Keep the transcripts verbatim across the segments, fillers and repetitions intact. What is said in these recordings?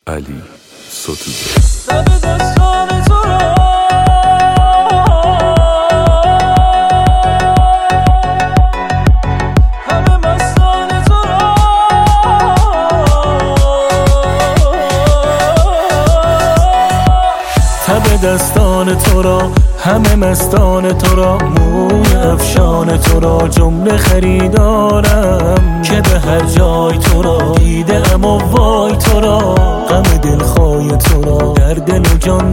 علی ستوده. لب دستان تو را همه مستان تو را تب دستان تو را همه مستان تو را موی افشان تو را جمله خریدارم که به هر جای تو را دیده ام و وای تو را غم دلخواه تو را در دل و جان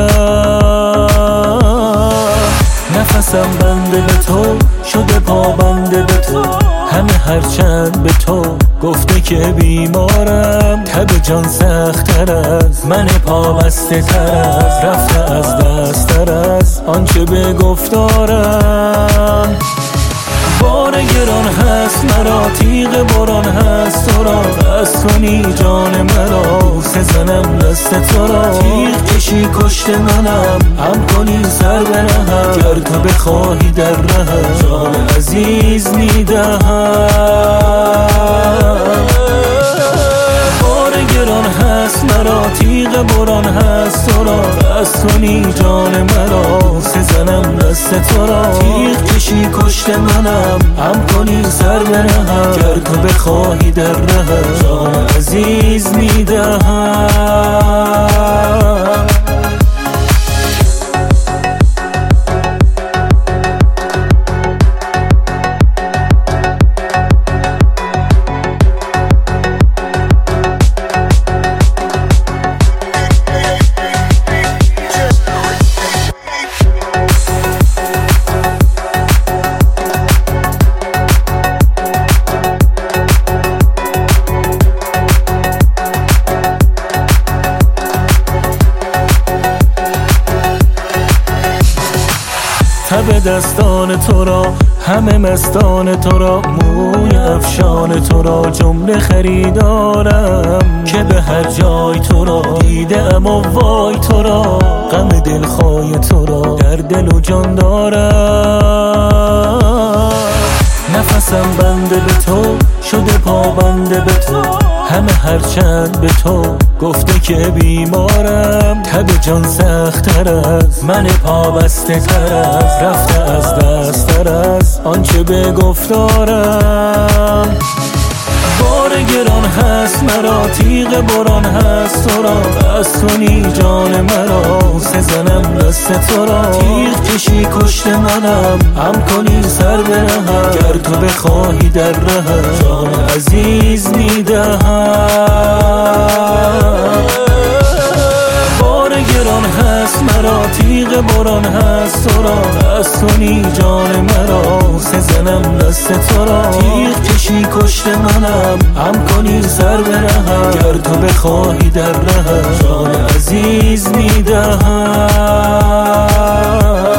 دارم. نفسم بنده به تو شده پابنده به تو همه هرچند به تو گفته که بیمارم. تب جان سخت‌تر از من پابسته تر از رفته از دست تر از آنچه به گفتارم. بار گران هست مرا تیغ باران هست تو را بس کنی جان مرا سزنم دست تو را تیغ کشی کشت منم هم کنی سر بنهم گر تو بخواهی در رهم جان عزیز میدهم. بار گران هست مرا تیغ باران هست تو را بس کنی جان مرا سزنم دست تو را تیغ کشی کشت منم هم کنی سر بنهم گر تو بخواهی در رهم جان عزیز میدهم. تب دستان تو را همه مستان تو را موی افشان تو را جمله خریدارم که به هر جای تو را دیده ام و وای تو را غم دلخواه تو را در دل و جان دارم. نفسم بنده به تو شده پابنده به تو همه هرچند به تو گفته که بیمارم. تب جان سخت‌تر از من پابسته تر از رفته از دست تر از آنچه به گفتارم. بار گران هست مرا تیغ باران هست تو را بس کنی جان مرا سزنم دست تو را تیغ کشی کشت منم هم کنی سر بنهم گر تو بخواهی در رهم جان عزیز میدهم. بار گران هست مرا تیغ باران هست تو را بس کنی جان مرا سزنم دست تو را تیغ کشی کشت منم هم کنی سر بنهم گر تو بخواهی در رهم جان عزیز میدهم.